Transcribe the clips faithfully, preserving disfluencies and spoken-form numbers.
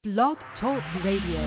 Blog Talk Radio.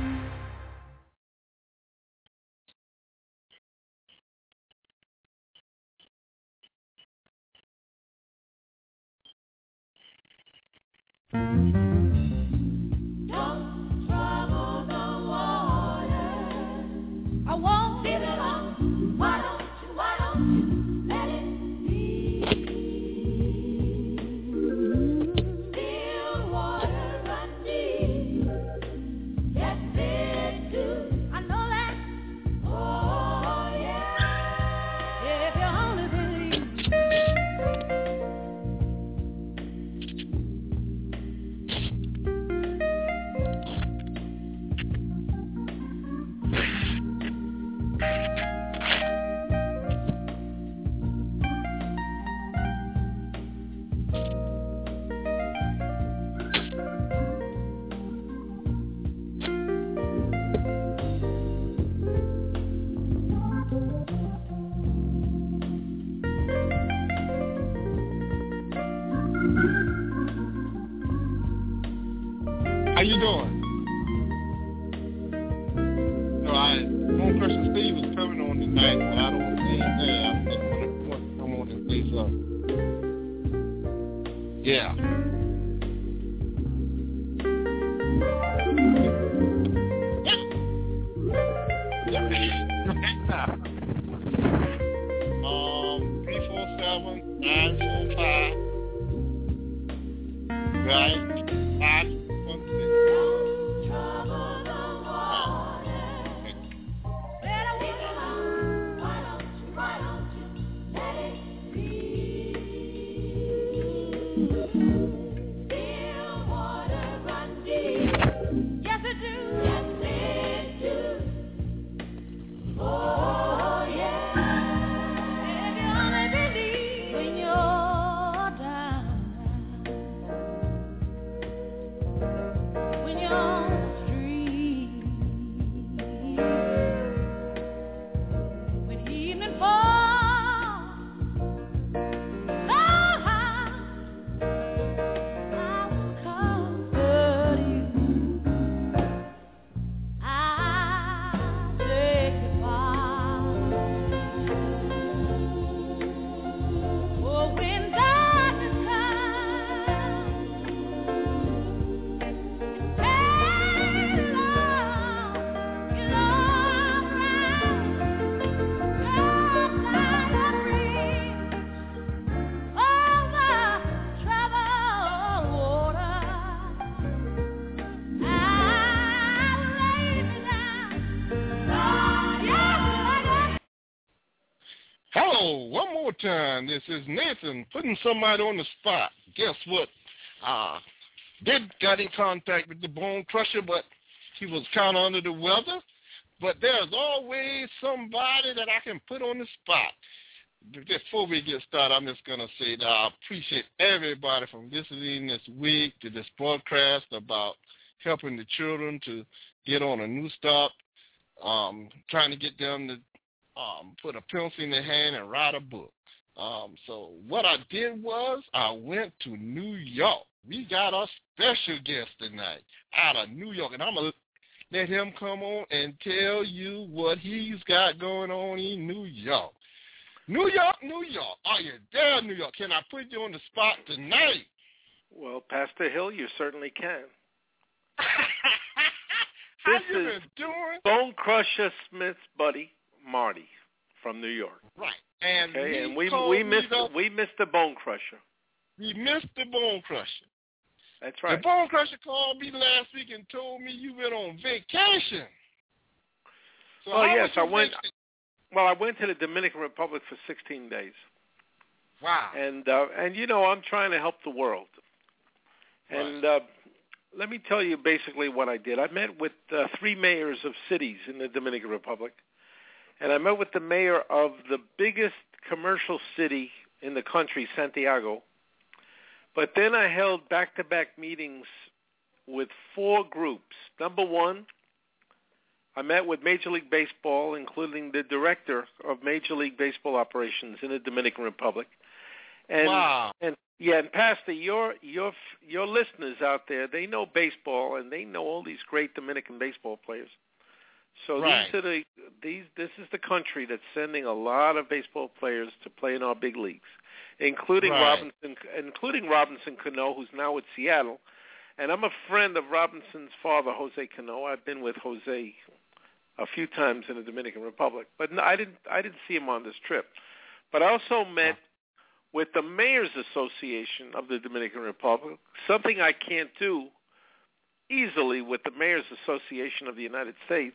How you doing? No, I, Bone Crusher Steve was coming on tonight, but I don't see him there. I think he wants to come on and say something. Yeah. um, three four seven, nine four five. Right? Five. Hello, one more time. This is Nathan putting somebody on the spot. Guess what? Uh, did got in contact with the Bone Crusher, but he was kind of under the weather. But there's always somebody that I can put on the spot. Before we get started, I'm just going to say that I appreciate everybody from listening this week to this broadcast about helping the children to get on a new start, um, trying to get them to Um, put a pencil in their hand and write a book. Um, so what I did was I went to New York. We got a special guest tonight out of New York, and I'm going to let him come on and tell you what he's got going on in New York. New York, New York. Are you there, New York? Can I put you on the spot tonight? Well, Pastor Hill, you certainly can. How this you is been doing? Bone Crusher Smith's buddy, Marty, from New York. Right. And okay, and we told we missed the, we missed the Bone Crusher. We missed the Bone Crusher. That's right. The Bone Crusher called me last week and told me you went on vacation. So oh yes, I went. Vacation? Well, I went to the Dominican Republic for sixteen days. Wow. And uh, and you know I'm trying to help the world. Right. And uh, let me tell you basically what I did. I met with uh, three mayors of cities in the Dominican Republic. And I met with the mayor of the biggest commercial city in the country, Santiago. But then I held back-to-back meetings with four groups. Number one, I met with Major League Baseball, including the director of Major League Baseball operations in the Dominican Republic. And, wow. And yeah, and Pastor, your your your listeners out there, they know baseball and they know all these great Dominican baseball players. So right. these are the these this is the country that's sending a lot of baseball players to play in our big leagues, including right. Robinson, including Robinson Cano, who's now with Seattle. And I'm a friend of Robinson's father, Jose Cano. I've been with Jose a few times in the Dominican Republic, but no, I didn't I didn't see him on this trip. But I also met with the Mayors Association of the Dominican Republic, something I can't do easily with the Mayors Association of the United States.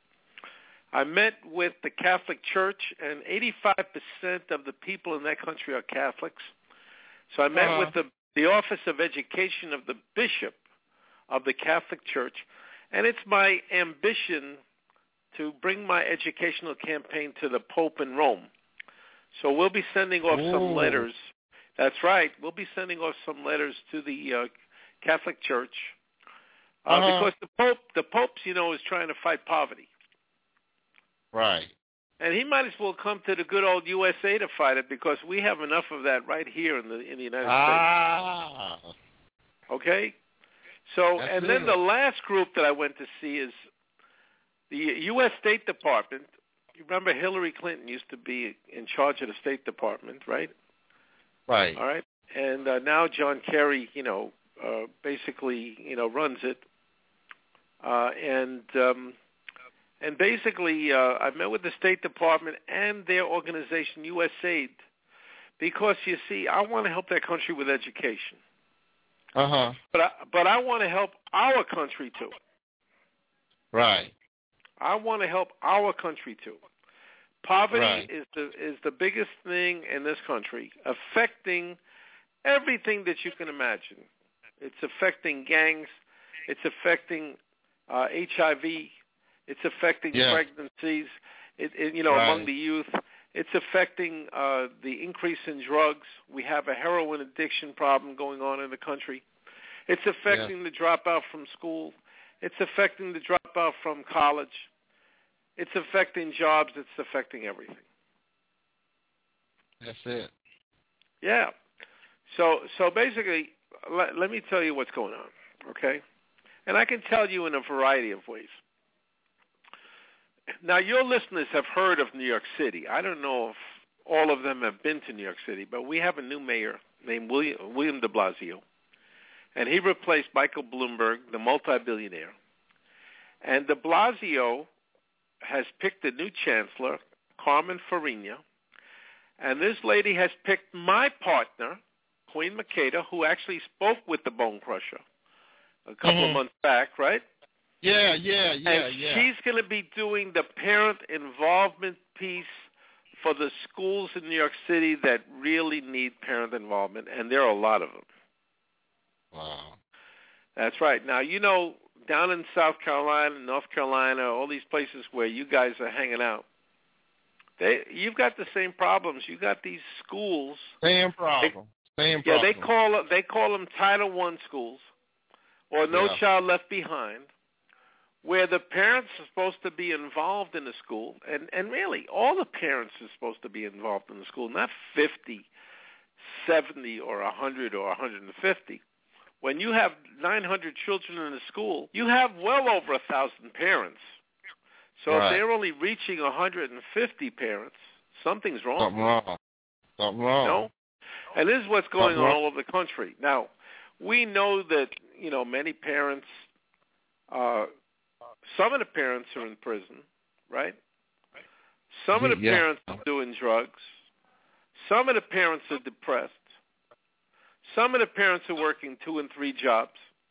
I met with the Catholic Church, and eighty-five percent of the people in that country are Catholics. So I met uh-huh. with the, the Office of Education of the Bishop of the Catholic Church, and it's my ambition to bring my educational campaign to the Pope in Rome. So we'll be sending off Ooh. some letters. That's right. We'll be sending off some letters to the uh, Catholic Church uh, uh-huh. because the Pope, the Pope's, you know, is trying to fight poverty. Right. And he might as well come to the good old U S A to fight it, because we have enough of that right here in the in the United ah. States. Okay? So, That's and it. then the last group that I went to see is the U S State Department. You remember Hillary Clinton used to be in charge of the State Department, right? Right. All right. And uh, now John Kerry, you know, uh, basically, you know, runs it. Uh, and um, and basically, uh, I met with the State Department and their organization, U S A I D, because, you see, I want to help that country with education. Uh-huh. But I, but I want to help our country, too. Right. I want to help our country, too. Poverty right. is the is the biggest thing in this country, affecting everything that you can imagine. It's affecting gangs. It's affecting uh, H I V. It's affecting yeah. pregnancies, it, it, you know, right. among the youth. It's affecting uh, the increase in drugs. We have a heroin addiction problem going on in the country. It's affecting yeah. the dropout from school. It's affecting the dropout from college. It's affecting jobs. It's affecting everything. That's it. Yeah. So so basically, let, let me tell you what's going on, okay? And I can tell you in a variety of ways. Now, your listeners have heard of New York City. I don't know if all of them have been to New York City, but we have a new mayor named William, William de Blasio, and he replaced Michael Bloomberg, the multi-billionaire. And de Blasio has picked a new chancellor, Carmen Farina, and this lady has picked my partner, Queen Makeda, who actually spoke with the Bone Crusher a couple mm-hmm. of months back, right? Yeah, yeah, yeah, and yeah. she's going to be doing the parent involvement piece for the schools in New York City that really need parent involvement, and there are a lot of them. Wow. That's right. Now, you know, down in South Carolina, North Carolina, all these places where you guys are hanging out, they you've got the same problems. You got these schools. Same problem. They, same yeah, problem. they call they call them Title One schools, or No yeah. Child Left Behind, where the parents are supposed to be involved in the school, and, and really all the parents are supposed to be involved in the school, not fifty, seventy, or one hundred or one hundred fifty. When you have nine hundred children in a school, you have well over one thousand parents. So right. if they're only reaching one hundred fifty parents, something's wrong. Something wrong. Something wrong. You know? And this is what's going Something on wrong. all over the country. Now, we know that, you know, many parents, uh, some of the parents are in prison, right? Some of the yeah. parents are doing drugs. Some of the parents are depressed. Some of the parents are working two and three jobs.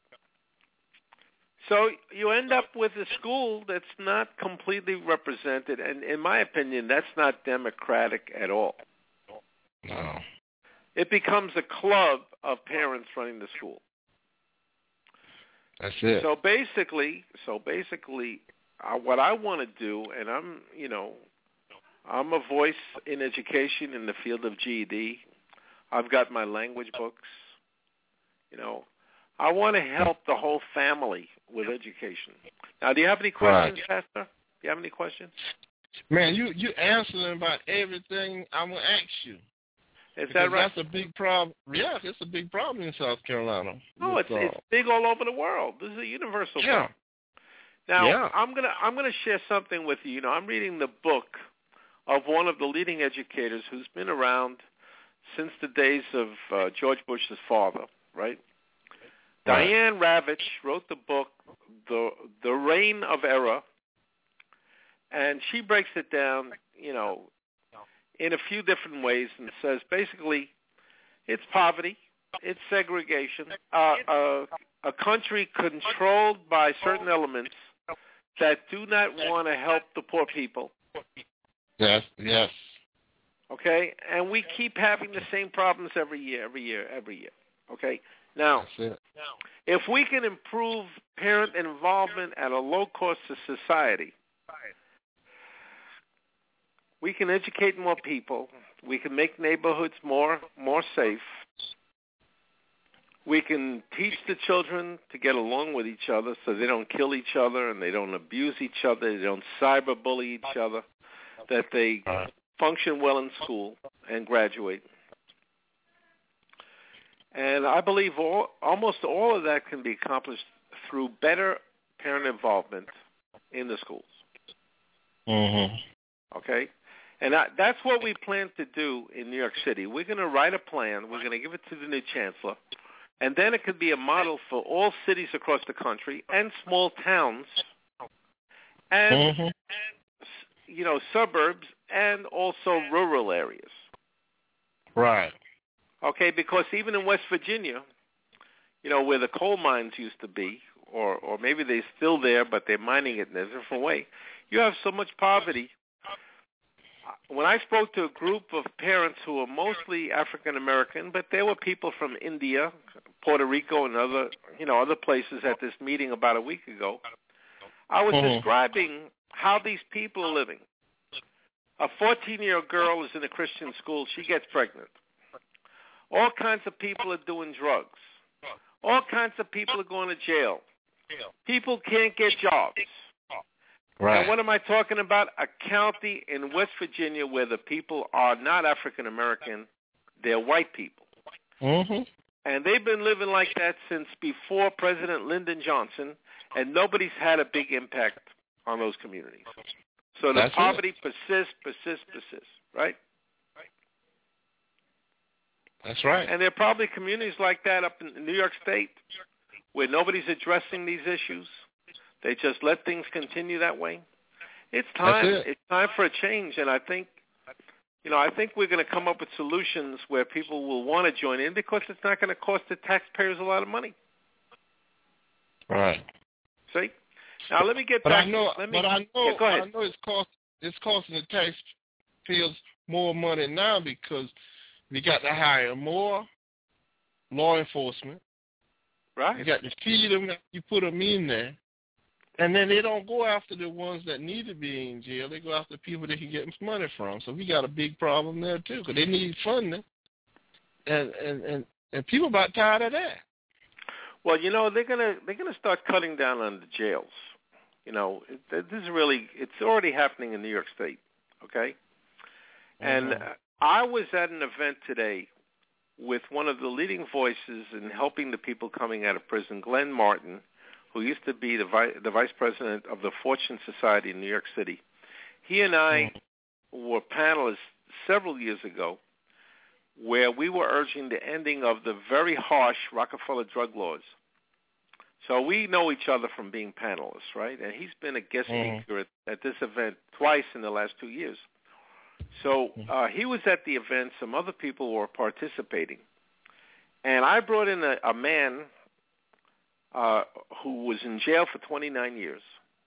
So you end up with a school that's not completely represented, and in my opinion, that's not democratic at all. No. It becomes a club of parents running the school. That's it. So basically, so basically, uh, what I want to do, and I'm, you know, I'm a voice in education in the field of G E D. I've got my language books. You know, I want to help the whole family with education. Now, do you have any questions, right. Pastor? Do you have any questions? Man, you you answering about everything I'm gonna ask you. Is because that right? That's a big problem. Yeah, it's a big problem in South Carolina. No, with, it's uh, it's big all over the world. This is a universal yeah. problem. Now, Yeah. I'm gonna I'm gonna share something with you. You know, I'm reading the book of one of the leading educators who's been around since the days of uh, George Bush's father, right? Right. Diane Ravitch wrote the book, The The Reign of Error, and she breaks it down, you know, in a few different ways and says basically it's poverty, it's segregation, uh, uh, a country controlled by certain elements that do not want to help the poor people. Yes, yes. Okay? And we keep having the same problems every year, every year, every year. Okay? Now, That's it. if we can improve parent involvement at a low cost to society, we can educate more people. We can make neighborhoods more more safe. We can teach the children to get along with each other so they don't kill each other and they don't abuse each other, they don't cyberbully each other, that they function well in school and graduate. And I believe all, almost all of that can be accomplished through better parent involvement in the schools. Mm-hmm. Okay? And I, that's what we plan to do in New York City. We're going to write a plan. We're going to give it to the new chancellor. And then it could be a model for all cities across the country and small towns and, Mm-hmm. and you know, suburbs and also rural areas. Right. Okay, because even in West Virginia, you know, where the coal mines used to be, or, or maybe they're still there, but they're mining it in a different way, you have so much poverty. When I spoke to a group of parents who were mostly African American, but there were people from India, Puerto Rico, and other, you know, other places at this meeting about a week ago, I was Mm-hmm. describing how these people are living. A fourteen-year-old girl is in a Christian school. She gets pregnant. All kinds of people are doing drugs. All kinds of people are going to jail. People can't get jobs. Right. And what am I talking about? A county in West Virginia where the people are not African American, they're white people. Mm-hmm. And they've been living like that since before President Lyndon Johnson, and nobody's had a big impact on those communities. So the That's poverty it. persists, persists, persists, right? That's right. And there are probably communities like that up in New York State where nobody's addressing these issues. They just let things continue that way. It's time. That's it. It's time for a change, and I think, you know, I think we're going to come up with solutions where people will want to join in because it's not going to cost the taxpayers a lot of money. Right. See? Now let me get But back. I know. let me, But I know. Yeah, go ahead. I know it's cost. It's costing the taxpayers more money now because we got to hire more law enforcement. Right. You got to feed them. You put them in there. And then they don't go after the ones that need to be in jail. They go after people they can get money from. So we got a big problem there, too, because they need funding. And, and, and, and people about tired of that. Well, you know, they're gonna they're gonna start cutting down on the jails. You know, it, this is really it's already happening in New York State. Okay, and Mm-hmm. uh, I was at an event today with one of the leading voices in helping the people coming out of prison, Glenn Martin, who used to be the, vi- the vice president of the Fortune Society in New York City. He and I mm-hmm. were panelists several years ago where we were urging the ending of the very harsh Rockefeller drug laws. So we know each other from being panelists, right? And he's been a guest mm-hmm. speaker at, at this event twice in the last two years. So uh, he was at the event. Some other people were participating. And I brought in a, a man uh, who was in jail for twenty-nine years.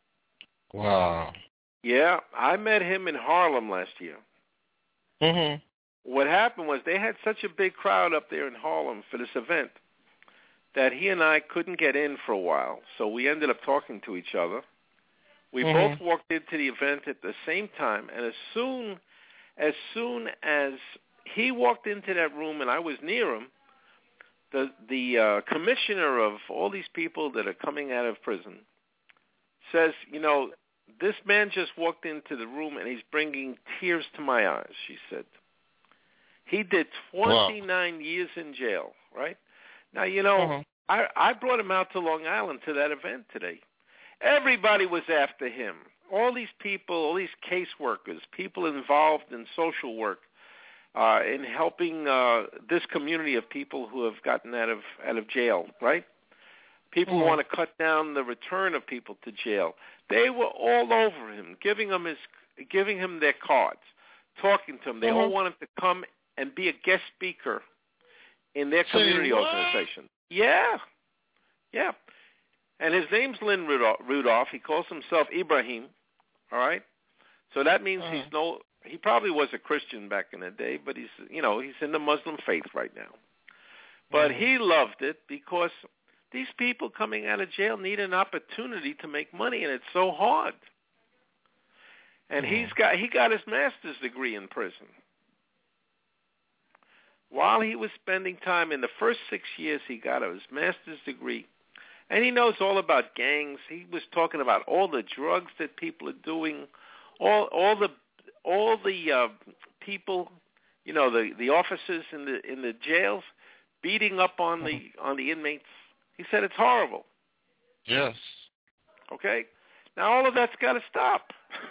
Wow. Yeah, I met him in Harlem last year. Mm-hmm. What happened was they had such a big crowd up there in Harlem for this event that he and I couldn't get in for a while. So we ended up talking to each other. We mm-hmm. both walked into the event at the same time, and as soon as soon as he walked into that room and I was near him, the the uh, commissioner of all these people that are coming out of prison says, you know, this man just walked into the room and he's bringing tears to my eyes, she said. He did twenty-nine wow. years in jail, right? Now, you know, uh-huh. I, I brought him out to Long Island to that event today. Everybody was after him. All these people, all these caseworkers, people involved in social work, uh, in helping uh, this community of people who have gotten out of out of jail, right? People mm-hmm. who want to cut down the return of people to jail. They were all over him, giving him his, giving him their cards, talking to him. They mm-hmm. all wanted to come and be a guest speaker in their community organization. Yeah, yeah. And his name's Lynn Rudolph. Rudolph. He calls himself Ibrahim. All right. So that means uh-huh. he's no. He probably was a Christian back in the day, but he's you know he's in the Muslim faith right now. But uh-huh. he loved it because these people coming out of jail need an opportunity to make money, and it's so hard. And uh-huh. he's got he got his master's degree in prison. While he was spending time in the first six years, he got his master's degree. And he knows all about gangs. He was talking about all the drugs that people are doing, all all the all the uh, people, you know, the, the officers in the in the jails beating up on the on the inmates. He said it's horrible. Yes. Okay. Now all of that's got to stop.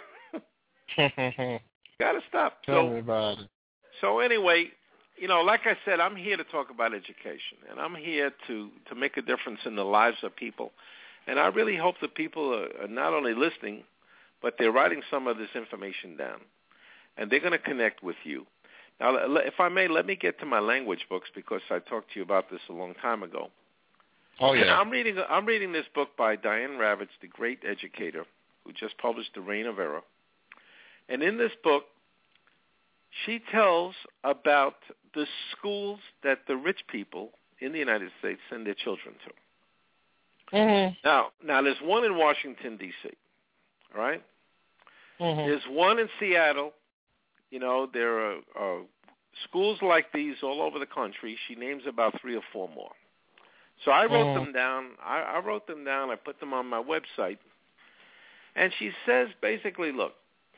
Got to stop. Tell so, me about it. So anyway. You know, like I said, I'm here to talk about education, and I'm here to, to make a difference in the lives of people. And I really hope that people are, are not only listening, but they're writing some of this information down, and they're going to connect with you. Now, if I may, let me get to my language books because I talked to you about this a long time ago. Oh, yeah. I'm reading, I'm reading this book by Diane Ravitch, the great educator, who just published The Reign of Error. And in this book, she tells about the schools that the rich people in the United States send their children to. Mm-hmm. Now, now there's one in Washington, D C, all right? Mm-hmm. There's one in Seattle. You know, there are uh, schools like these all over the country. She names about three or four more. So I wrote mm-hmm. them down. I, I wrote them down. I put them on my website. And she says basically, look,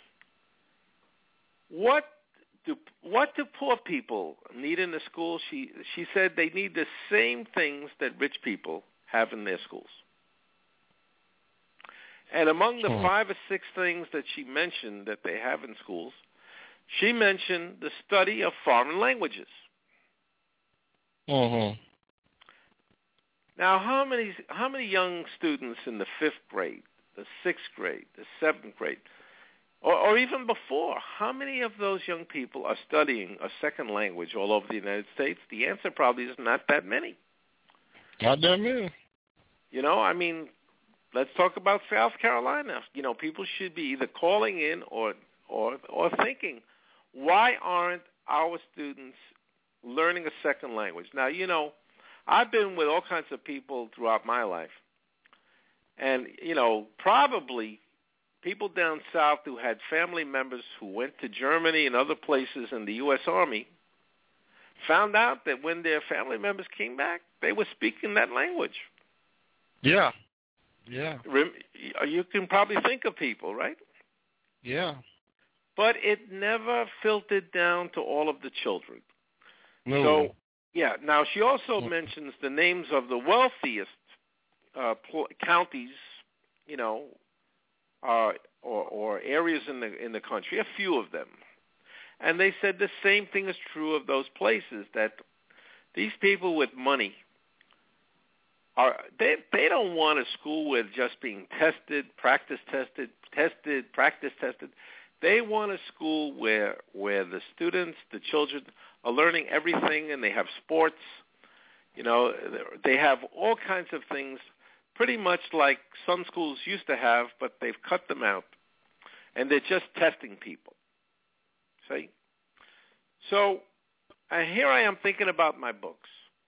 what Do, what do poor people need in the school? She she said they need the same things that rich people have in their schools. And among the five or six things that she mentioned that they have in schools, she mentioned the study of foreign languages. Mm-hmm. Now, how many how many young students in the fifth grade, the sixth grade, the seventh grade, Or, or even before, how many of those young people are studying a second language all over the United States? The answer probably is not that many. Not that many. You know, I mean, let's talk about South Carolina. You know, people should be either calling in or or or thinking, why aren't our students learning a second language? Now, you know, I've been with all kinds of people throughout my life. And, you know, probably people down south who had family members who went to Germany and other places in the U S Army found out that when their family members came back, they were speaking that language. Yeah. Yeah. You can probably think of people, right? Yeah. But it never filtered down to all of the children. No. So, yeah. Now, she also mentions the names of the wealthiest uh, pl- counties, you know, uh, or, or areas in the in the country, a few of them. And they said the same thing is true of those places, that these people with money, are they they don't want a school with just being tested, practice tested, tested, practice tested. They want a school where where the students, the children, are learning everything, and they have sports. You know, they have all kinds of things, pretty much like some schools used to have, but they've cut them out, and they're just testing people. See? So uh, here I am thinking about my books.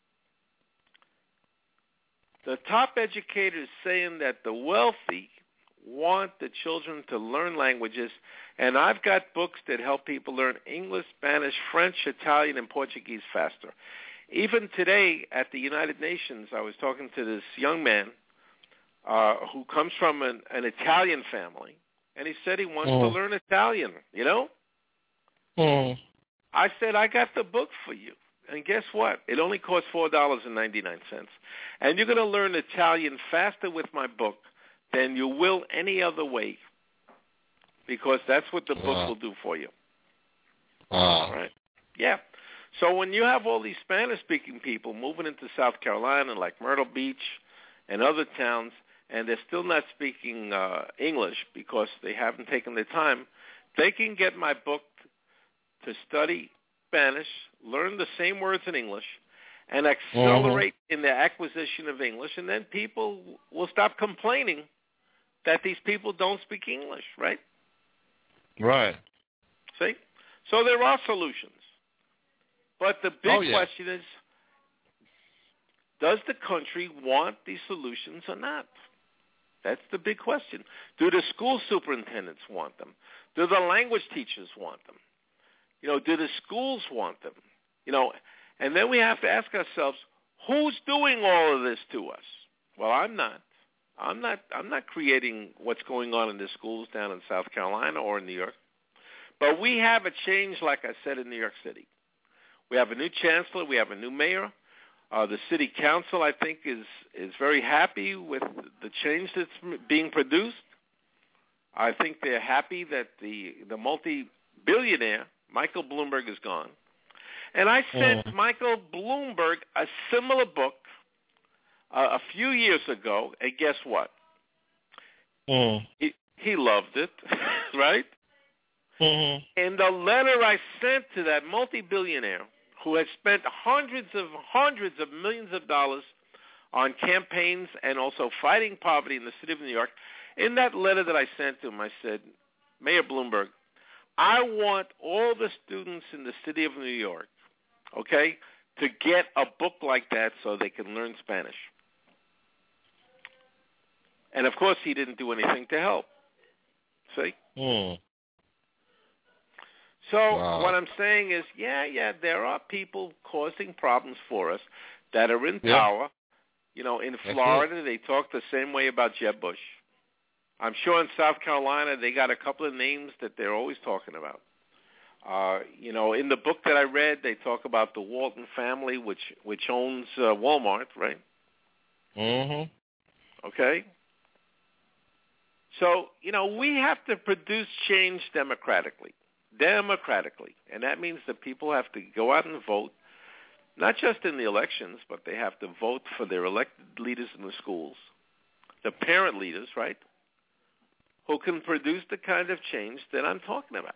The top educators saying that the wealthy want the children to learn languages, and I've got books that help people learn English, Spanish, French, Italian, and Portuguese faster. Even today at the United Nations, I was talking to this young man uh, who comes from an, an Italian family, and he said he wants mm. to learn Italian, you know? Mm. I said, I got the book for you. And guess what? It only costs four dollars and ninety-nine cents. And you're going to learn Italian faster with my book than you will any other way, because that's what the book wow. will do for you. Wow. All right? Yeah. So when you have all these Spanish-speaking people moving into South Carolina, like Myrtle Beach and other towns, and they're still not speaking uh, English because they haven't taken the time, they can get my book to study Spanish, learn the same words in English, and accelerate mm-hmm. in the acquisition of English, and then people will stop complaining that these people don't speak English, right? Right. See? So there are solutions. But the big oh, yeah. question is, does the country want these solutions or not? That's the big question. Do the school superintendents want them? Do the language teachers want them? You know, do the schools want them? You know, and then we have to ask ourselves, who's doing all of this to us? Well, I'm not. I'm not. I'm not creating what's going on in the schools down in South Carolina or in New York. But we have a change, like I said, in New York City. We have a new chancellor. We have a new mayor. Uh, the city council, I think, is is very happy with the change that's being produced. I think they're happy that the the multi-billionaire Michael Bloomberg is gone. And I sent mm. Michael Bloomberg a similar book uh, a few years ago, and guess what? Mm. He, he loved it, right? Mm-hmm. In the letter I sent to that multi-billionaire who has spent hundreds of hundreds of millions of dollars on campaigns and also fighting poverty in the city of New York, in that letter that I sent to him, I said, Mayor Bloomberg, I want all the students in the city of New York, okay, to get a book like that so they can learn Spanish. And, of course, he didn't do anything to help. See? Mm. So wow. what I'm saying is, yeah, yeah, there are people causing problems for us that are in yeah. power. You know, in Florida, they talk the same way about Jeb Bush. I'm sure in South Carolina, they got a couple of names that they're always talking about. Uh, you know, in the book that I read, they talk about the Walton family, which which owns uh, Walmart, right? Mm-hmm. Okay? So, you know, we have to produce change democratically. Democratically. And that means that people have to go out and vote, not just in the elections, but they have to vote for their elected leaders in the schools, the parent leaders, right, who can produce the kind of change that I'm talking about.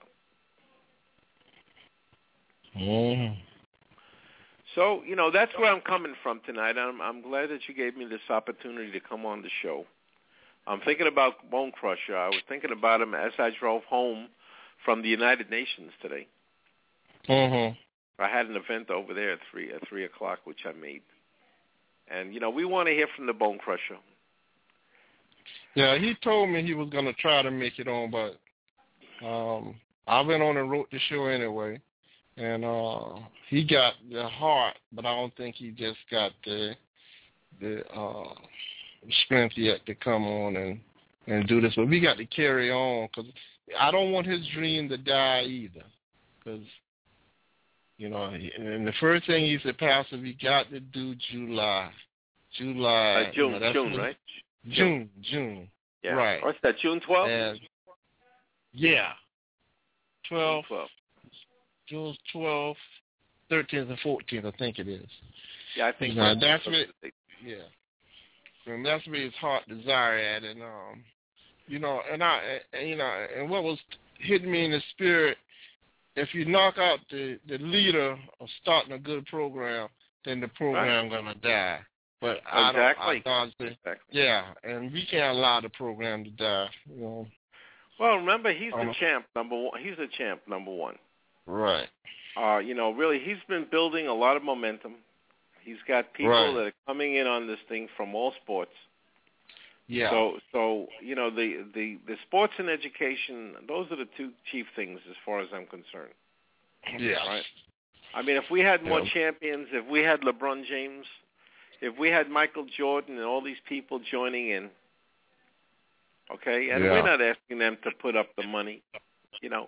Mm. So, you know, that's where I'm coming from tonight. I'm, I'm glad that you gave me this opportunity to come on the show. I'm thinking about Bone Crusher. I was thinking about him as I drove home from the United Nations today. Mm-hmm. I had an event over there at three at three o'clock, which I made. And you know, we want to hear from the Bone Crusher. Yeah, he told me he was going to try to make it on, but um, I went on and wrote the show anyway. And uh, he got the heart, but I don't think he just got the the uh, strength yet to come on and, and do this. But we got to carry on, because I don't want his dream to die either. Because, you know, and the first thing he said, Pastor, we got to do July. July. Uh, June, you know, June, what, right? June, June. Yeah. Right. What's that, June twelfth? And, yeah. twelfth. June twelfth. June twelfth, thirteenth, and fourteenth, I think it is. Yeah, I think now, so. that's what, yeah. And that's where his heart desire at, and um, you know, and I, and, you know, and what was hitting me in the spirit, if you knock out the the leader of starting a good program, then the program right. gonna die. But exactly. I don't, I don't say, exactly. yeah, and we can't allow the program to die. You know. Well, remember, he's um, the champ number one. He's the champ number one. Right. Uh, you know, really, he's been building a lot of momentum. He's got people right. that are coming in on this thing from all sports. Yeah. So, so you know, the, the, the sports and education, those are the two chief things as far as I'm concerned. Yeah. Right? I mean, if we had more yeah. champions, if we had LeBron James, if we had Michael Jordan and all these people joining in, okay, and yeah. we're not asking them to put up the money, you know,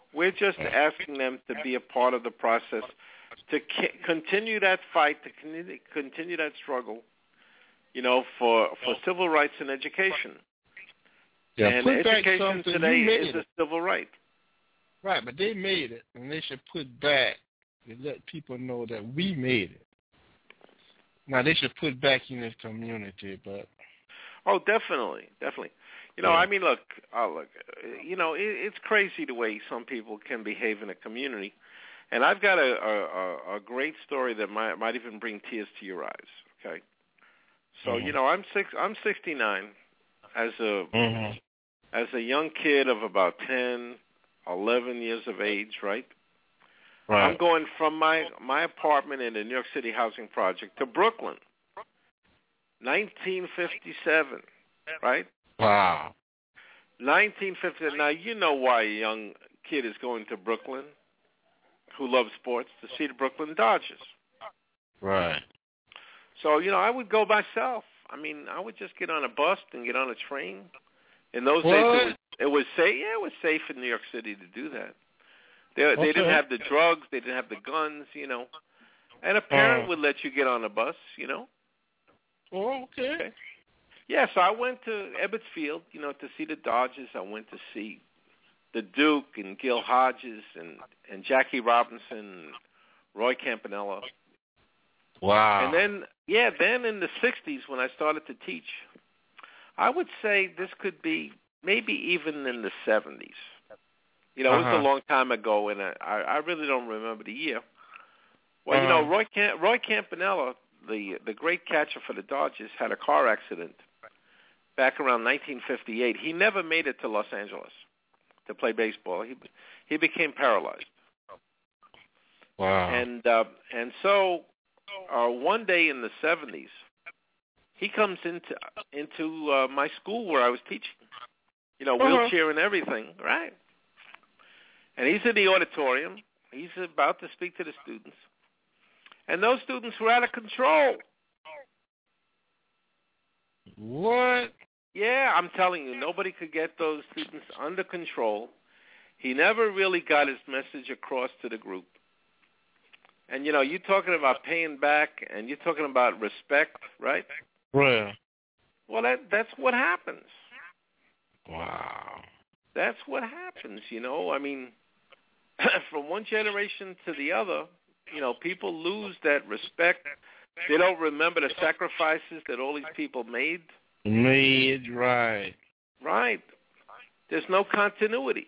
We're just asking them to be a part of the process, to c- continue that fight, to con- continue that struggle, you know, for, for civil rights and education. Yeah, and put back education something. today You made is it. a civil right. Right, but they made it, and they should put back and let people know that we made it. Now, they should put back in this community, but... Oh, definitely, definitely. You know, yeah. I mean, look, oh, look, you know, it, it's crazy the way some people can behave in a community. And I've got a, a, a great story that might, might even bring tears to your eyes, okay? So, mm-hmm. you know, I'm six, I'm sixty-nine. As a mm-hmm. as a young kid of about ten, eleven years of age, right? Right. I'm going from my, my apartment in the New York City housing project to Brooklyn, nineteen fifty-seven, right? Wow. nineteen fifty-seven. Now, you know why a young kid is going to Brooklyn who loves sports, to see the Brooklyn Dodgers. Right. So, you know, I would go myself. I mean, I would just get on a bus and get on a train. In those what? days, it was, it was safe. Yeah, it was safe in New York City to do that. They, okay. they didn't have the drugs. They didn't have the guns, you know. And a parent uh, would let you get on a bus, you know. Oh, okay. okay. Yeah, so I went to Ebbets Field, you know, to see the Dodgers. I went to see the Duke and Gil Hodges and, and Jackie Robinson and Roy Campanella. Wow. And then, yeah, then in the sixties when I started to teach, I would say this could be maybe even in the seventies. You know, uh-huh. It was a long time ago, and I, I really don't remember the year. Well, uh-huh. you know, Roy Cam- Roy Campanella, the the great catcher for the Dodgers, had a car accident back around nineteen fifty-eight. He never made it to Los Angeles to play baseball. He he became paralyzed. Wow. And uh, and so uh, one day in the seventies, he comes into into uh, my school where I was teaching. You know, uh-huh. wheelchair and everything, right? And he's in the auditorium. He's about to speak to the students. And those students were out of control. What? Yeah, I'm telling you, nobody could get those students under control. He never really got his message across to the group. And, you know, you're talking about paying back and you're talking about respect, right? Right. Well, that that's what happens. Wow. That's what happens, you know. I mean, from one generation to the other, you know, people lose that respect. They don't remember the sacrifices that all these people made. Made, right. Right. There's no continuity.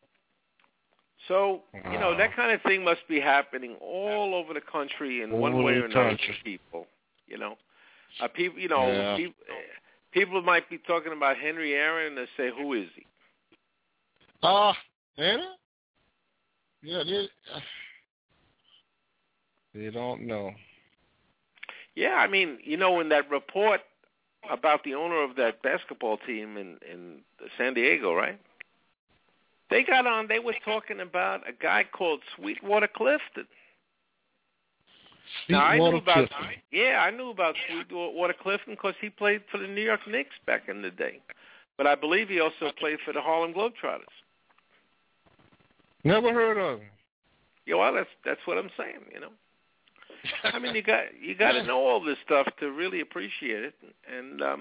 So, wow. you know, that kind of thing must be happening all over the country in all one way or another to people, you know. Uh, people, you know, yeah. people, people might be talking about Henry Aaron and say, who is he? Ah, uh, Anna? Yeah, they, uh, they don't know. Yeah, I mean, you know, in that report about the owner of that basketball team in, in San Diego, right? They got on, they were talking about a guy called Sweetwater Clifton. Sweetwater now, I knew about, Clifton. Yeah, I knew about Sweetwater Clifton because he played for the New York Knicks back in the day. But I believe he also played for the Harlem Globetrotters. Never heard of him. Yeah, well, that's that's what I'm saying, you know. I mean, you got you got to know all this stuff to really appreciate it, and um,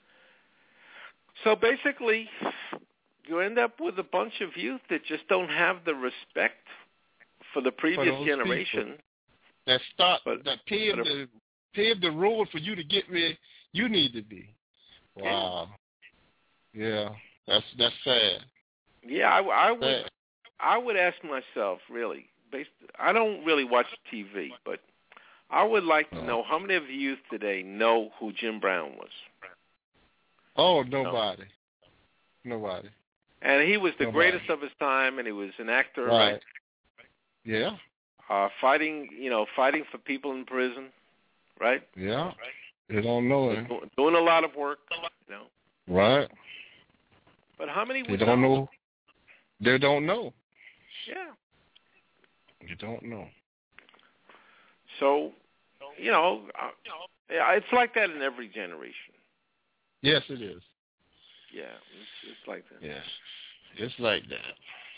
so basically, you end up with a bunch of youth that just don't have the respect for the previous for generation. That start but, that paved the paved the road for you to get where you need to be. Wow. Yeah, yeah. that's that's sad. Yeah, I, I would sad. I would ask myself really. Based, I don't really watch T V, but I would like to know how many of the youth today know who Jim Brown was. Oh, nobody. No. Nobody. And he was the nobody. greatest of his time, and he was an actor, right? right? Yeah. Uh, fighting, you know, fighting for people in prison, right? Yeah. They don't know him. Doing a lot of work, you know. Right. But how many they would don't know? know? They don't know. Yeah. You don't know. So, you know, uh, it's like that in every generation. Yes, it is. Yeah, it's, it's like that. Yeah, it's like that.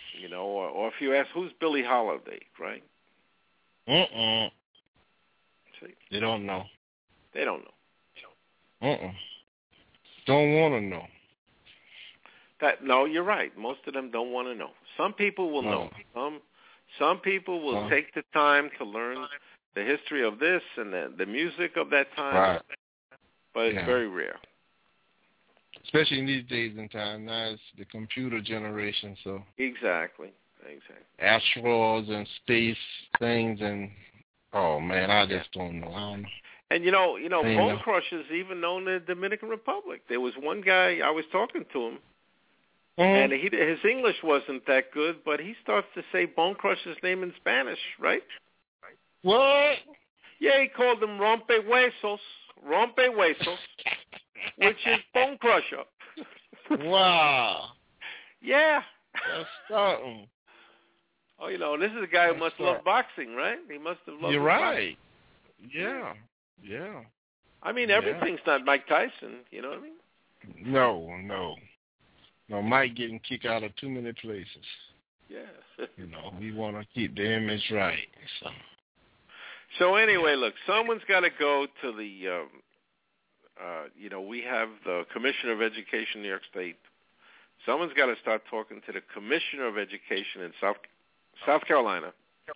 You know, or, or if you ask, who's Billie Holiday, right? Mm-mm. See, They don't know. they don't know. Mm-mm. Don't want to know. That no, you're right. Most of them don't want to know. Some people will No. know. Some some people will No. take the time to learn the history of this and the, the music of that time. Right. But it's Yeah. very rare. Especially in these days and time. Now it's the computer generation, so Exactly. Exactly. asteroids and space things and oh man, I just don't know. I don't know. And you know, you know, Ain't Bone no- Crushers even known in the Dominican Republic. There was one guy I was talking to him, Mm-hmm. and he his English wasn't that good, but he starts to say Bone Crusher's name in Spanish, right? What? Yeah, he called him Rompe Huesos, Rompe Huesos, which is Bone Crusher. Wow. Yeah. That's something. Oh, you know, this is a guy who That's must right. love boxing, right? He must have loved You're his right. boxing. Yeah. Yeah. I mean, Yeah. everything's not Mike Tyson, you know what I mean? No, no. No, Mike getting kicked out of too many places. Yeah. You know, we want to keep the image right. So, So anyway, look, someone's got to go to the, um, uh, you know, we have the Commissioner of Education in New York State. Someone's got to start talking to the Commissioner of Education in South South Carolina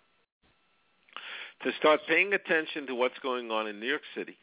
to start paying attention to what's going on in New York City.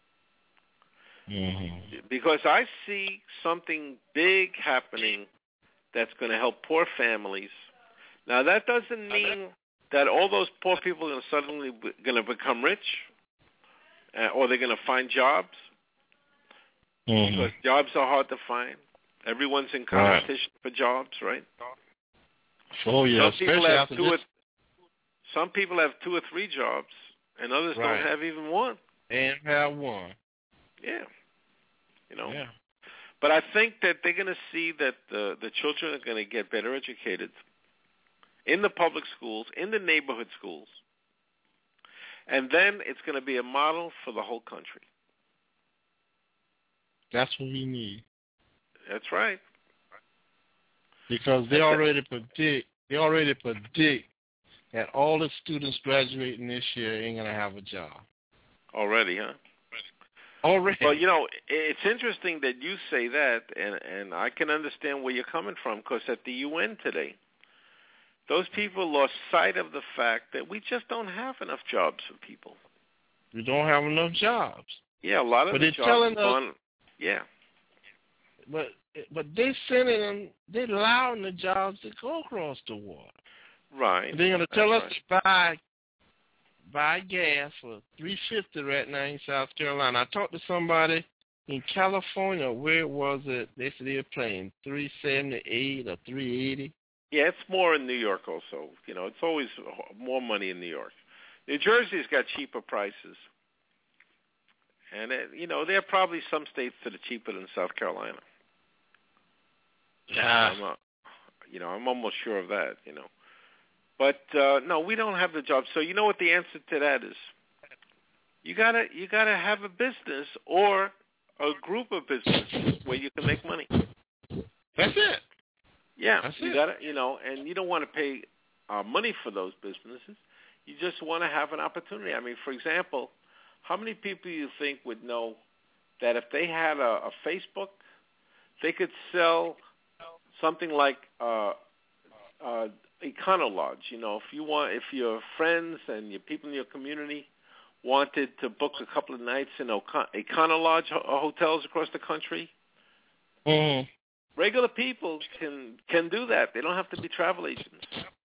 mm-hmm. Because I see something big happening that's going to help poor families. Now, that doesn't mean that all those poor people are going to suddenly going to become rich uh, or they're going to find jobs, Mm-hmm. because jobs are hard to find. Everyone's in competition right. for jobs, right? Oh, yeah. Some people Especially have after two this. or, some people have two or three jobs, and others Right. don't have even one. And have one. Yeah. You know. Yeah. But I think that they're going to see that the the children are going to get better educated in the public schools, in the neighborhood schools. And then it's going to be a model for the whole country. That's what we need. That's right. Because they That's already it. predict, they already predict that all the students graduating this year ain't going to have a job. Already, huh? Already. Well, you know, it's interesting that you say that, and, and I can understand where you're coming from, because at the U N today, those people lost sight of the fact that we just don't have enough jobs for people. We don't have enough jobs. Yeah, a lot of but the jobs telling are gone. Yeah. But but they sending them, they allowing the jobs to go across the water. Right. They're going to tell us right. to buy buy gas for three fifty right now in South Carolina. I talked to somebody in California. Where was it? They said they were paying three seventy eight or three eighty. Yeah, it's more in New York also. You know, it's always more money in New York. New Jersey's got cheaper prices. And, it, you know, there are probably some states that are cheaper than South Carolina. Yeah. I'm, uh, you know, I'm almost sure of that, you know. But, uh, no, we don't have the jobs. So you know what the answer to that is? You gotta, you gotta have a business or a group of businesses where you can make money. That's it. Yeah, That's you it. gotta, you know, and you don't want to pay uh, money for those businesses. You just want to have an opportunity. I mean, for example, how many people you think would know that if they had a, a Facebook, they could sell something like uh, uh, Econolodge? You know, if you want, if your friends and your people in your community wanted to book a couple of nights in Econolodge hotels across the country. Mm-hmm. Regular people can can do that. They don't have to be travel agents.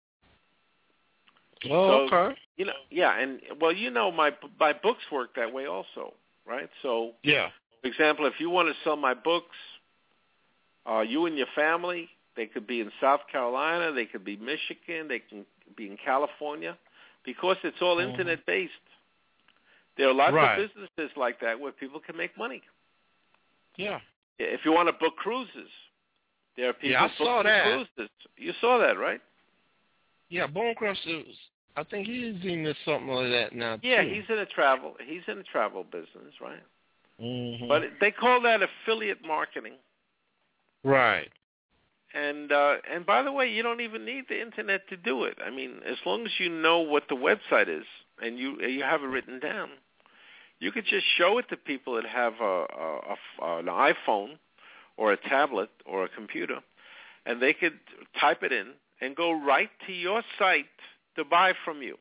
Oh, so, okay. You know, yeah, and well, you know, my my books work that way also, right? So, yeah. For example, if you want to sell my books, uh, you and your family, they could be in South Carolina, they could be Michigan, they can be in California, because it's all mm-hmm. internet based. There are lots right. of businesses like that where people can make money. Yeah. If you want to book cruises, there are people yeah, I booking saw that. cruises. You saw that, right? Yeah, Bone Crusher, I think he's in something like that now, Yeah, too. he's in a travel. He's in a travel business, right? Mm-hmm. But they call that affiliate marketing. Right. And uh, and by the way, you don't even need the internet to do it. I mean, as long as you know what the website is and you you have it written down, you could just show it to people that have a, a, a an iPhone or a tablet or a computer, and they could type it in and go right to your site to buy from you.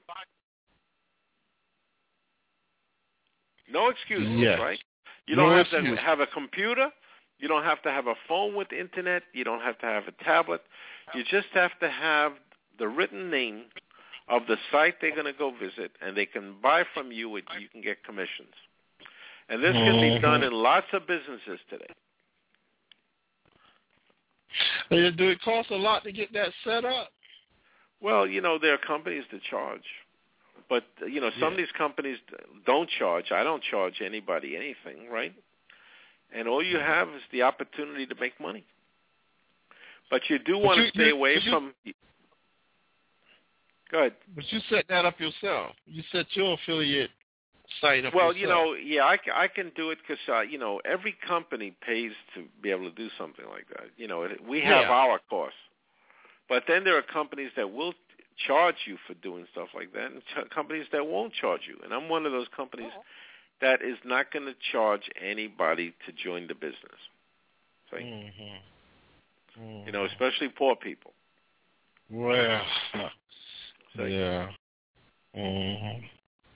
No excuses, yes. right? You don't no have excuse. to have a computer. You don't have to have a phone with internet. You don't have to have a tablet. You just have to have the written name of the site they're going to go visit, and they can buy from you and you can get commissions. And this can be done in lots of businesses today. And do it cost a lot to get that set up? Well, you know, there are companies that charge. But, you know, some yeah. of these companies don't charge. I don't charge anybody anything, right? And all you have is the opportunity to make money. But you do want to stay you, away you, from... Go ahead. But you set that up yourself. You set your affiliate site up well, yourself. you know, yeah, I, I can do it because, uh, you know, every company pays to be able to do something like that. You know, it, we have yeah. our costs. But then there are companies that will charge you for doing stuff like that, and ch- companies that won't charge you. And I'm one of those companies that is not going to charge anybody to join the business. See? Mm-hmm. Mm-hmm. You know, especially poor people. Well, See? yeah. Mm-hmm.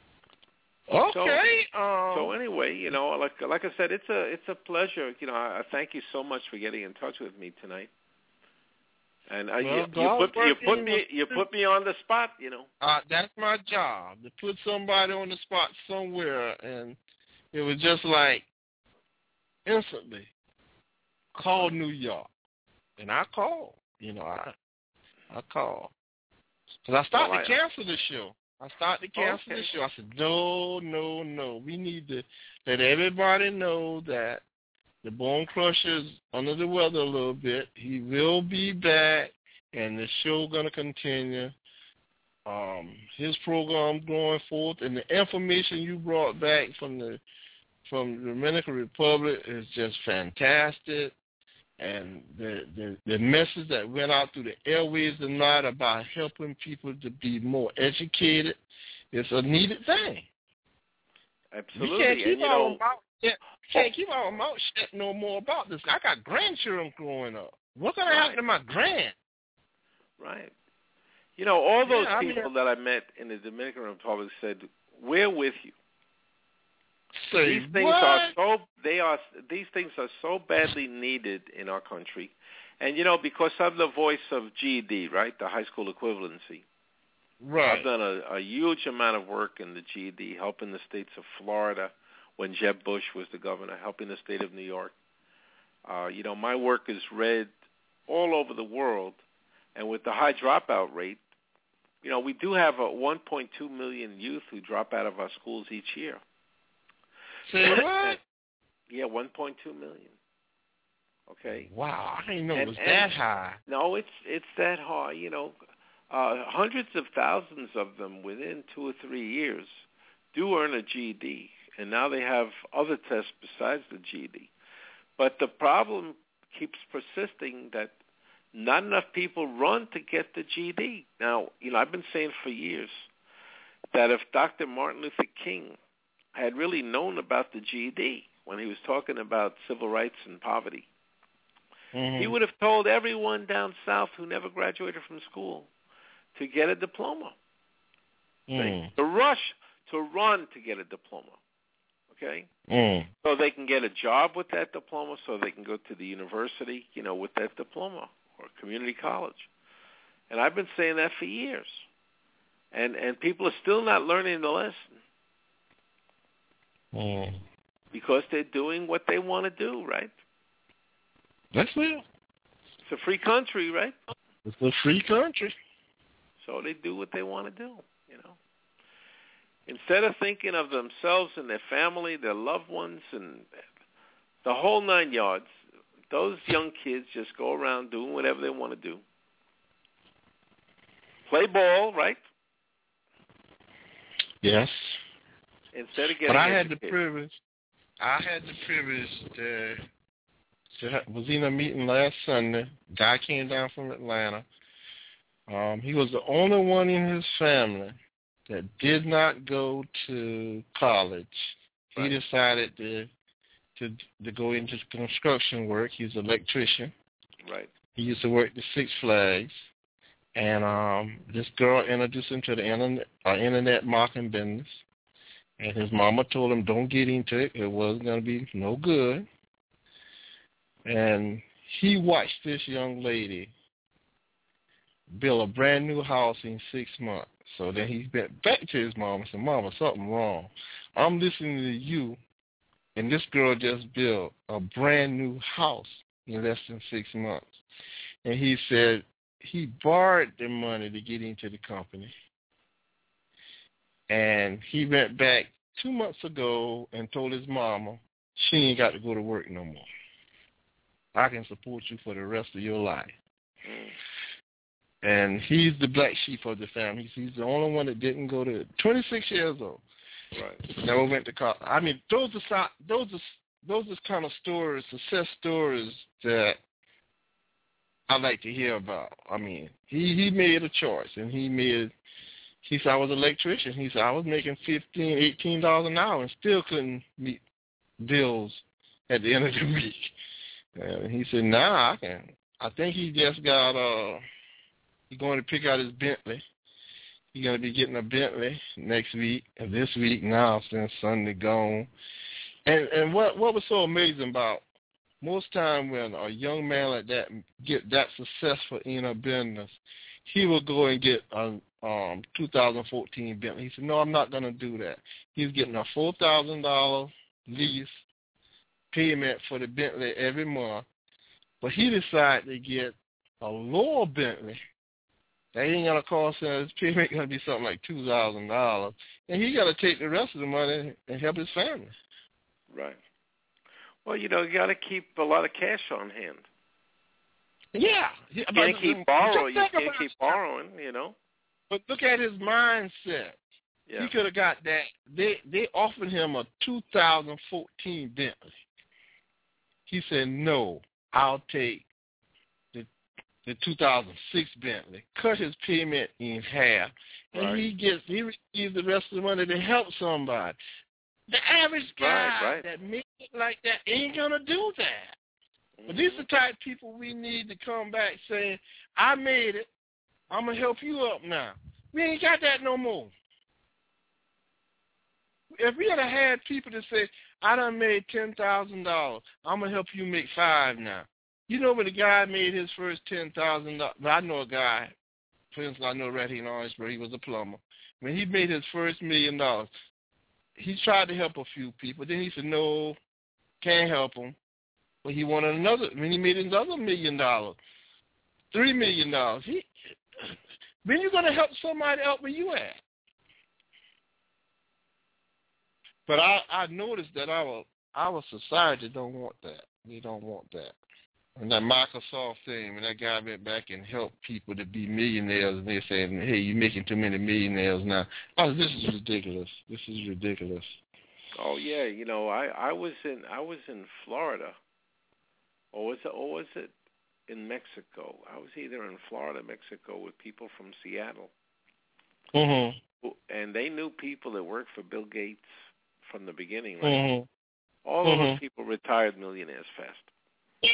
Okay. So, um, so anyway, you know, like like I said, it's a it's a pleasure. You know, I, I thank you so much for getting in touch with me tonight. And uh, well, you, you put you put me you put me on the spot. You know, uh, that's my job, to put somebody on the spot somewhere, and it was just like instantly call New York, and I called. You know, I I called because I started well, to cancel the show. I started to cancel okay. the show. I said, no, no, no. We need to let everybody know that the Bone Crusher's under the weather a little bit. He will be back, and the show going to continue. Um, his program going forth, and the information you brought back from the from the Dominican Republic is just fantastic. And the, the the message that went out through the airways tonight about helping people to be more educated is a needed thing. Absolutely. You can't keep and, you our know, mouth you can't keep our mouth shut no more about this. I got grandchildren growing up. What's gonna right. happen to my grand? Right. You know, all those yeah, people I mean, that I met in the Dominican Republic said, "We're with you." Say these things what? are so they are these things are so badly needed in our country, and you know, because of the voice of G E D, right, the high school equivalency. Right. I've done a, a huge amount of work in the G E D, helping the states of Florida when Jeb Bush was the governor, helping the state of New York. Uh, you know, my work is read all over the world, and with the high dropout rate, you know, we do have a one point two million youth who drop out of our schools each year. Say what? Yeah, one point two million. Okay. Wow, I didn't know and, it was and, that high. No, it's it's that high. You know, uh, hundreds of thousands of them within two or three years do earn a G E D, and now they have other tests besides the G E D. But the problem keeps persisting that not enough people run to get the G E D. Now, you know, I've been saying for years that if Doctor Martin Luther King had really known about the G E D when he was talking about civil rights and poverty, mm-hmm. he would have told everyone down south who never graduated from school to get a diploma. Mm. To rush, to run to get a diploma. Okay? Mm. So they can get a job with that diploma, so they can go to the university, you know, with that diploma or community college. And I've been saying that for years. And and people are still not learning the lesson. Mm. Because they're doing what they want to do, right? That's it. It's a free country, right? It's a free country. So they do what they want to do, you know. Instead of thinking of themselves and their family, their loved ones, and the whole nine yards, those young kids just go around doing whatever they want to do. Play ball, right? Yes. Instead of getting But I had educated. the privilege. I had the privilege to was in a meeting last Sunday. Guy came down from Atlanta. Um, he was the only one in his family that did not go to college. Right. He decided to to to go into construction work. He's an electrician. Right. He used to work at Six Flags, and um, this girl introduced him to the internet, uh, internet marketing business. And his mama told him, "Don't get into it. It wasn't going to be no good." And he watched this young lady build a brand new house in six months. So then he went back to his mom and said, "Mama, something wrong. I'm listening to you, and this girl just built a brand new house in less than six months." And he said he borrowed the money to get into the company. And he went back two months ago and told his mama she ain't got to go to work no more. I can support you for the rest of your life. And he's the black sheep of the family. He's the only one that didn't go to twenty-six years old. Right. Never went to college. I mean, those are those are those are kind of stories, success stories that I like to hear about. I mean, he he made a choice, and he made. He said, "I was an electrician." He said, "I was making fifteen, eighteen dollars an hour and still couldn't meet bills at the end of the week." And he said, "Nah, I can." I think he just got. Uh, he's going to pick out his Bentley. He's going to be getting a Bentley next week, and this week now since Sunday gone. And and what what was so amazing about most time when a young man like that get that successful in a business, he will go and get a um, two thousand fourteen Bentley. He said, "No, I'm not going to do that." He's getting a four thousand dollars lease payment for the Bentley every month, but he decided to get a lower Bentley. That ain't going to cost him. His payment going to be something like two thousand dollars, and he got to take the rest of the money and help his family. Right. Well, you know, you got to keep a lot of cash on hand. Yeah. You can't keep borrowing. You can't keep borrowing, you know. But look at his mindset. Yeah. He could have got that. They they offered him a two thousand fourteen Bentley. He said, "No, I'll take the the two thousand six Bentley." Cut his payment in half, and right. he gets he receives the rest of the money to help somebody. The average guy right, right. that makes it like that ain't gonna do that. But these are the type of people we need to come back saying, "I made it. I'm going to help you up now." We ain't got that no more. If we had had people to say, "I done made ten thousand dollars. I'm going to help you make five now." You know when the guy made his first ten thousand dollars, I know a guy, for instance, I know right here in Orangeburg, he was a plumber. When he made his first million dollars, he tried to help a few people. Then he said, "No, can't help them." But he wanted another. When he made his other million dollars, three million dollars, he when you gonna help somebody out where you at? But I, I noticed that our our society don't want that. We don't want that. And that Microsoft thing, when that guy went back and helped people to be millionaires, and they said, "Hey, you're making too many millionaires now." Oh, this is ridiculous. This is ridiculous. Oh yeah, you know, I, I was in I was in Florida. Or was it, or was it in Mexico? I was either in Florida, Mexico, with people from Seattle. Mm-hmm. And they knew people that worked for Bill Gates from the beginning, right? Mm-hmm. All mm-hmm. of those people retired millionaires fast. Yeah.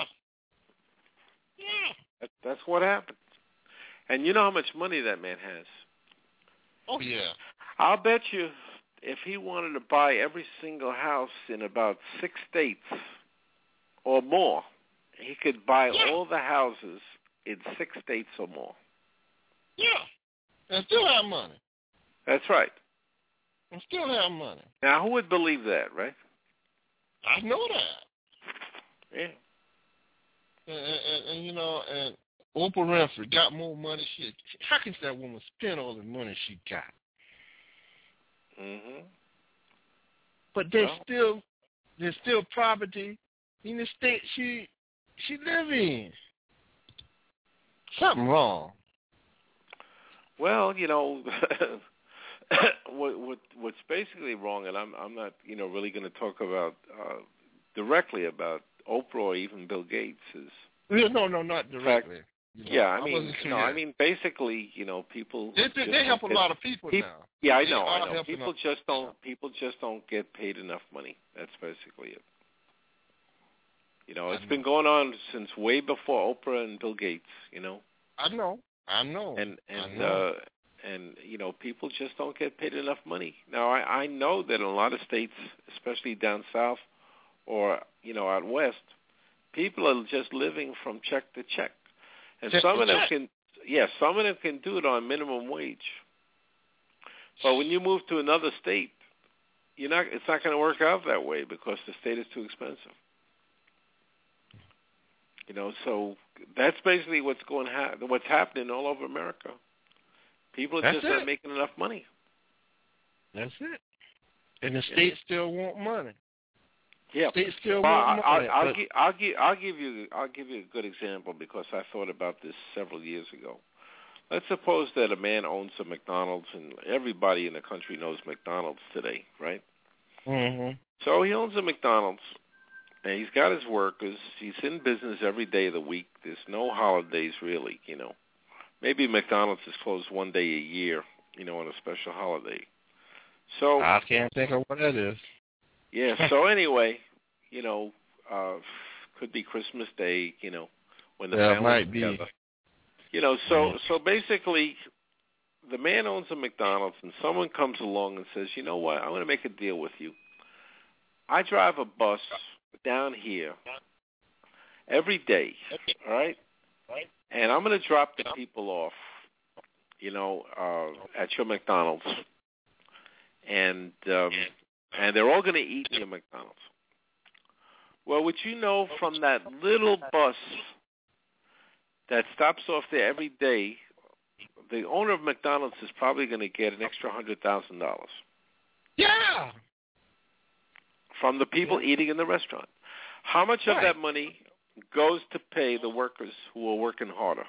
Yeah. That, that's what happened. And you know how much money that man has. Oh, yeah. I'll bet you if he wanted to buy every single house in about six states or more, he could buy yeah. all the houses in six states or more. Yeah, and still have money. That's right. And still have money. Now, who would believe that, right? I know that. Yeah. And, and, and you know, and Oprah Winfrey got more money. She, how can that woman spend all the money she got? Mm-hmm. But there's well. still there's still poverty in the state she she live in. Something wrong. Well, you know, what, what what's basically wrong, and I'm I'm not you know really going to talk about uh, directly about Oprah or even Bill Gates is. Yeah, no, no, not directly. You know, yeah, I, I mean, no, I mean, basically, you know, people. They, they, they help a get, lot of people, people now. Yeah, I they know, I know. People up. just don't. People just don't get paid enough money. That's basically it. You know, it's know. been going on since way before Oprah and Bill Gates. You know. I know. I know. And and I know. uh, and you know, people just don't get paid enough money. Now, I, I know that in a lot of states, especially down south or you know out west, people are just living from check to check. And check some of them check. can, yeah, some of them can do it on minimum wage. But when you move to another state, you're not. It's not going to work out that way because the state is too expensive. You know, so that's basically what's going ha- what's happening all over America. People are that's just it. not making enough money. That's it. And the state yeah. still want money. Yeah, state still well, want I'll, money. I'll, but... gi- I'll, gi- I'll give you I'll give you a good example because I thought about this several years ago. Let's suppose that a man owns a McDonald's, and everybody in the country knows McDonald's today, right? Mm-hmm. So he owns a McDonald's, and he's got his workers. He's in business every day of the week. There's no holidays really, you know. Maybe McDonald's is closed one day a year, you know, on a special holiday. So I can't think of what that is. Yeah, so anyway, you know, uh, could be Christmas Day, you know, when the yeah, family's might together. Be. You know, so so basically, the man owns a McDonald's, and someone comes along and says, you know what, I'm going to make a deal with you. I drive a bus down here every day, all right? And I'm going to drop the people off, you know, uh, at your McDonald's. And um, and they're all going to eat in your McDonald's. Well, would you know from that little bus that stops off there every day, the owner of McDonald's is probably going to get an extra one hundred thousand dollars. Yeah. From the people yeah. eating in the restaurant. How much right. of that money goes to pay the workers who are working harder?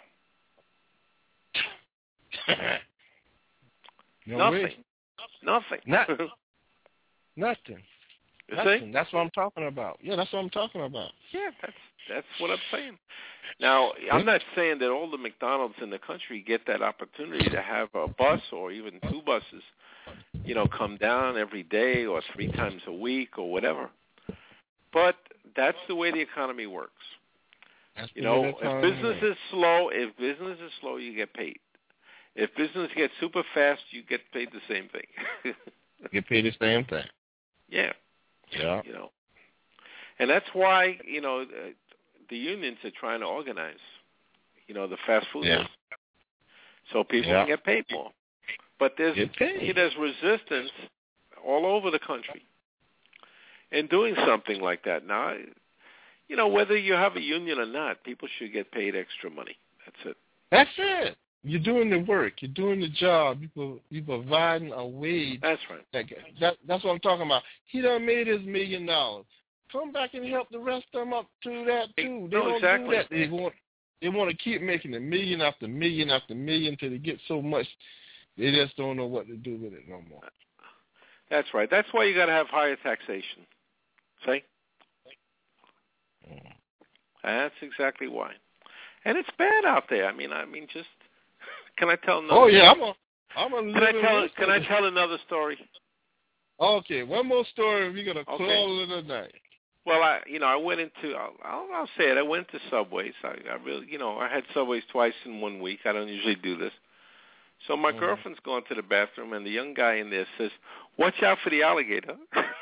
no Nothing. Way. Nothing. Not, nothing. You nothing. see? That's what I'm talking about. Yeah, that's what I'm talking about. Yeah, that's that's what I'm saying. Now, I'm not saying that all the McDonald's in the country get that opportunity to have a bus or even two buses, you know, come down every day or three times a week or whatever. But that's the way the economy works. That's you know, if business is slow, if business is slow, you get paid. If business gets super fast, you get paid the same thing. Get paid the same thing. Yeah. Yeah. You know, and that's why, you know, uh, the unions are trying to organize, you know, the fast food yeah. business, so people yeah. can get paid more. But there's there's resistance all over the country in doing something like that. Now, you know, whether you have a union or not, people should get paid extra money. That's it. That's it. You're doing the work. You're doing the job. You you're providing a wage. That's right. That, that, that's what I'm talking about. He done made his million dollars. Come back and help the rest of them up to that, too. They no, don't exactly. do that. They want, they want to keep making a million after million after million till they get so much, they just don't know what to do with it no more. That's right. That's why you got to have higher taxation. See? Mm. That's exactly why. And it's bad out there. I mean, I mean, just... Can I tell another? Oh yeah, I'm a, I'm a. Can I tell? Can I tell another story? Okay, one more story. We're gonna okay. close it tonight. Well, I, you know, I went into. I'll, I'll, I'll say it. I went to Subways. I, I really, you know, I had Subways twice in one week. I don't usually do this. So my mm. girlfriend's going to the bathroom, and the young guy in there says, "Watch out for the alligator."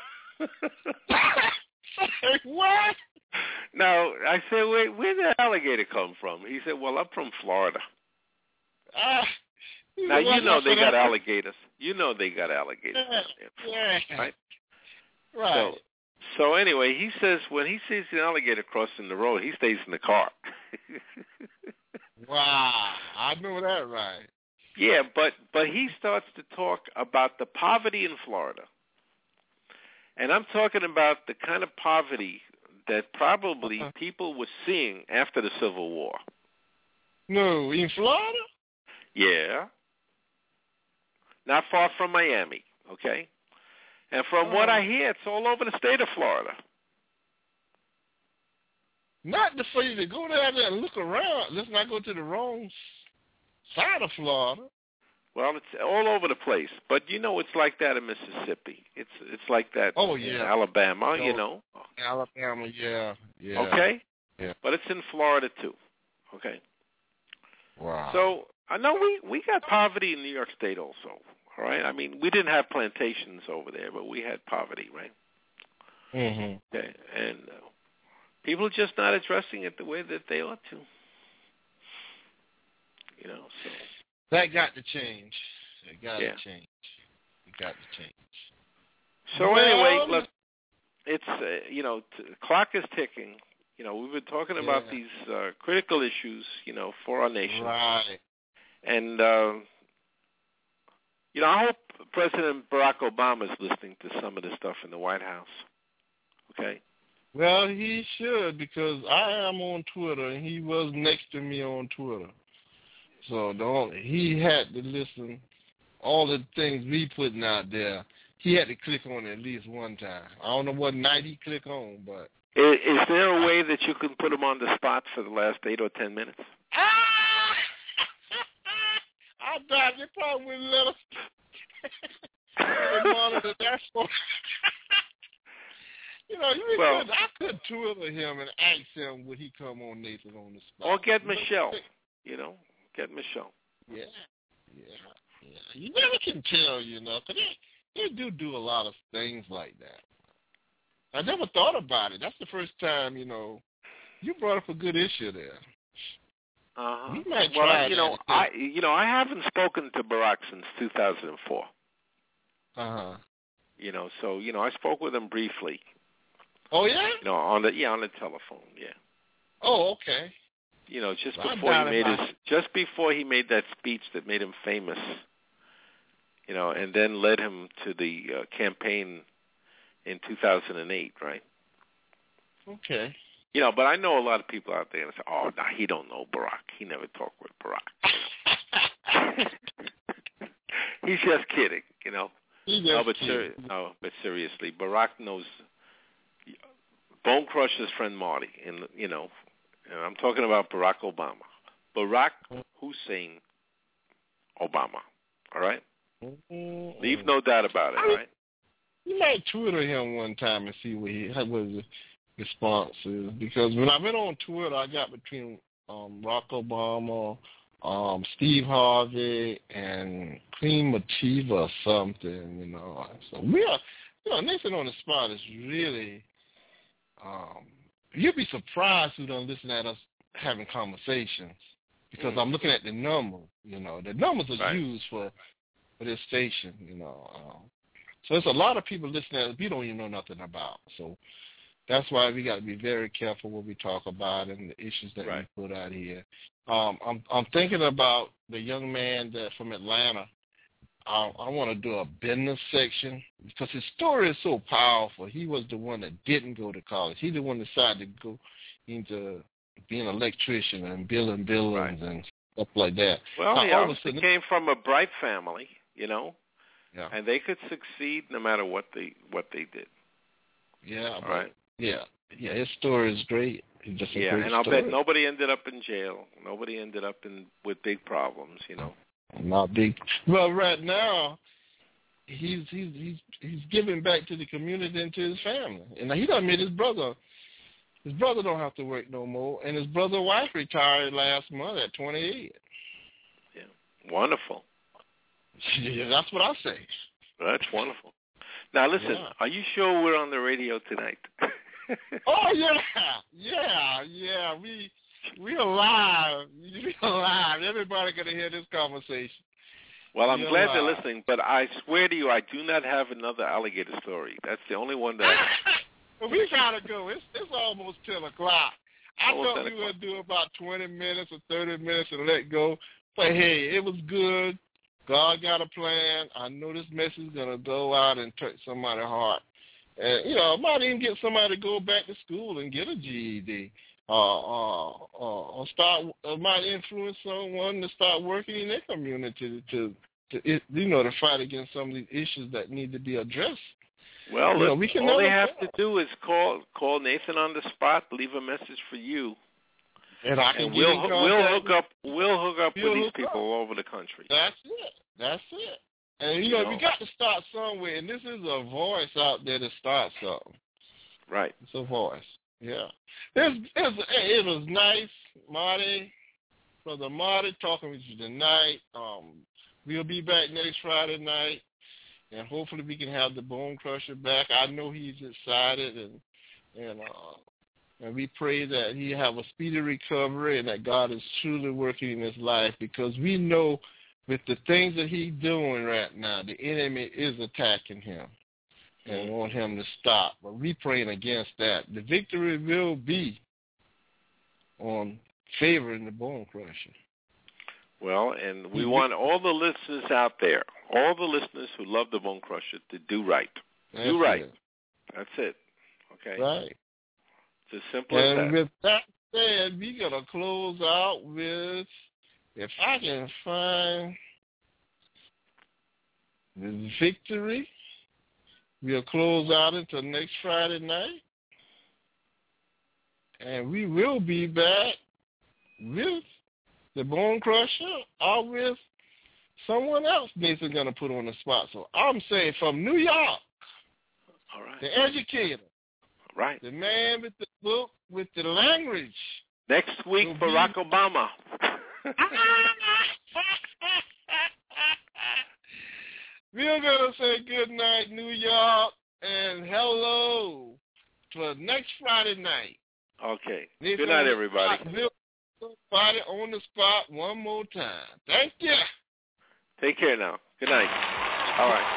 What? Now I said, "Wait, where did the alligator come from?" He said, "Well, I'm from Florida." Uh, now you know they got alligators. You know they got alligators yeah, down there, yeah. right? Right. So, so anyway, he says when he sees an alligator crossing the road, he stays in the car. Wow, I know that right. Yeah, but but he starts to talk about the poverty in Florida, and I'm talking about the kind of poverty that probably uh-huh. people were seeing after the Civil War. No, in Florida. Yeah. Not far from Miami, okay? And from oh. what I hear, it's all over the state of Florida. not for you to go down there and look around. Let's not go to the wrong side of Florida. Well, it's all over the place, but you know it's like that in Mississippi. It's it's like that oh, in yeah. Alabama, no, you know. Alabama, yeah, yeah. Okay? Yeah. But it's in Florida, too. Okay? Wow. So, I know we, we got poverty in New York State also, all right? I mean, we didn't have plantations over there, but we had poverty, right? Mm-hmm. Okay, and uh, people are just not addressing it the way that they ought to. You know, so... That got to change. It got yeah. to change. It got to change. So well, anyway, look, it's, uh, you know, t- the clock is ticking. You know, we've been talking yeah. about these uh, critical issues, you know, for our nation. Right. And, uh, you know, I hope President Barack Obama is listening to some of the stuff in the White House. Okay? Well, he should, because I am on Twitter, and he was next to me on Twitter. So don't, he had to listen all the things we putting out there. He had to click on it at least one time. I don't know what night he clicked on, but is, is there a way that you can put him on the spot for the last eight or ten minutes? Ah! I doubt they probably wouldn't let us monitor that for. You know, you well, could, I could Twitter him and ask him would he come on Nathan on the spot. Or get Michelle, you know. Get Michelle. Yeah, yeah, yeah. You never can tell, you know, because they, they do do a lot of things like that. I never thought about it. That's the first time, you know, you brought up a good issue there. Uh-huh. We might well, try you know, I you know, I haven't spoken to Barack since two thousand four. Uh-huh. You know, so, you know, I spoke with him briefly. Oh, yeah? You know, on the, yeah, on the telephone, yeah. Oh, okay. You know, just well, before he made his, just before he made that speech that made him famous, you know, and then led him to the uh, campaign in two thousand eight, right? Okay. You know, but I know a lot of people out there that say, "Oh, no, he don't know Barack. He never talked with Barack." He's just kidding, you know. He's just no, but kidding. seri- no, but seriously, Barack knows Bone Crusher's friend Marty, and you know. And I'm talking about Barack Obama. Barack Hussein Obama. All right? Mm-hmm. Leave no doubt about it, all right? You might Twitter him one time and see what, he, what his response is. Because when I went on Twitter, I got between um, Barack Obama, um, Steve Harvey, and Queen Latifah or something, you know. So we are, you know, Nathan on the Spot is really... Um, You'd be surprised who don't listen at us having conversations because mm. I'm looking at the number. You know, the numbers are right. used for for this station. You know, um, so there's a lot of people listening at us we don't even know nothing about. So that's why we got to be very careful what we talk about and the issues that right. we put out here. Um, I'm I'm thinking about the young man that from Atlanta. I, I want to do a business section because his story is so powerful. He was the one that didn't go to college. He the one that decided to go into being an electrician and building buildings right. and stuff like that. Well, now, he obviously came from a bright family, you know, yeah. and they could succeed no matter what they what they did. Yeah, All right. Yeah, yeah. His story is great. He's just a yeah, great and I'll story. bet nobody ended up in jail. Nobody ended up in with big problems, you know. Not big. Well, right now, he's he's he's he's giving back to the community and to his family, and he done made his brother. His brother don't have to work no more, and his brother's wife retired last month at twenty-eight. Yeah, wonderful. Yeah, that's what I say. That's wonderful. Now listen, yeah. Are you sure we're on the radio tonight? Oh yeah, yeah, yeah. We. We alive. We alive. Everybody gonna hear this conversation. Well, I'm we glad alive. they're listening, but I swear to you, I do not have another alligator story. That's the only one that. Well, we gotta go. It's it's almost ten o'clock. I almost thought we would do about twenty minutes or thirty minutes and let go. But hey, it was good. God got a plan. I know this message is gonna go out and touch somebody's heart, and you know, I might even get somebody to go back to school and get a G E D. Uh, uh, uh, or start uh, might influence someone to start working in their community to, to, to, you know, to fight against some of these issues that need to be addressed. Well, you know, we can all they never have to do is call call Nathan on the spot, leave a message for you, and I can and get we'll in contact we'll hook with- up we'll hook up We'll with these hook people up. all over the country. That's it. That's it. And, you know, You we know. got to start somewhere, and this is a voice out there to start something. Right. It's a voice. Yeah. It's, it's, it was nice, Marty, Brother Marty, talking with you tonight. Um, we'll be back next Friday night, and hopefully we can have the Bone Crusher back. I know he's excited, and and uh, and we pray that he have a speedy recovery and that God is truly working in his life, because we know with the things that he's doing right now, the enemy is attacking him and want him to stop. But we praying against that. The victory will be on favoring the Bone Crusher. Well, and we want all the listeners out there, all the listeners who love the Bone Crusher, to do right. That's do right. it. That's it. Okay? Right. It's as simple And as that. with that said, we're going to close out with, if I can find the victory, we'll close out until next Friday night. And we will be back with the Bone Crusher or with someone else Nathan's going to put on the spot. So I'm saying from New York, All right. the educator, Right. the man with the book, with the language. Next week, will be- Barack Obama. We're going to say good night, New York, and hello for next Friday night. Okay. Nathan Good night, on the everybody. spot. We'll put somebody on the spot one more time. Thank you. Take care now. Good night. All right.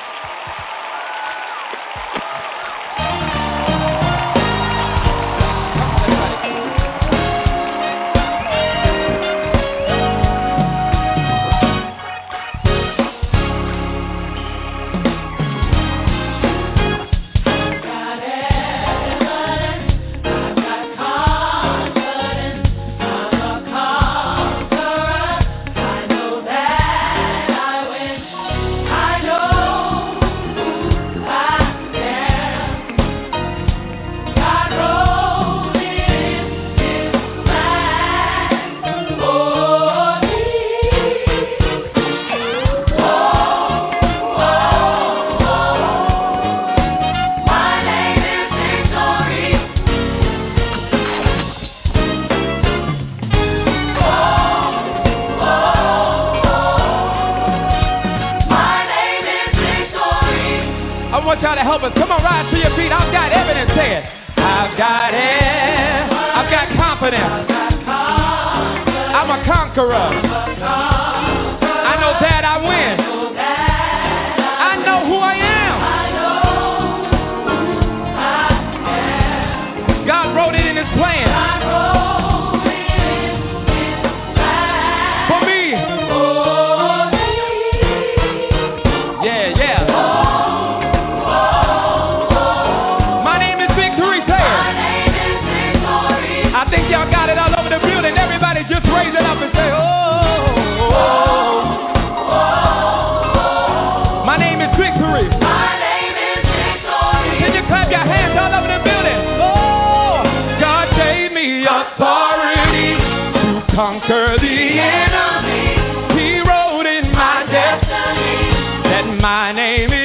Y'all to help us. Come on, rise to your feet. I've got evidence. Say it. I've got it. I've got confidence. I'm a conqueror. I know that I win. I know who I am. God wrote it in his plan. For me. Yeah, yeah. I think y'all got it all over the building. Everybody just raise it up and say, oh, oh, oh. My name is Victory. My name is Victory. Can you clap your hands all over the building? Oh, God gave me authority to conquer the enemy. He wrote in my destiny that my name is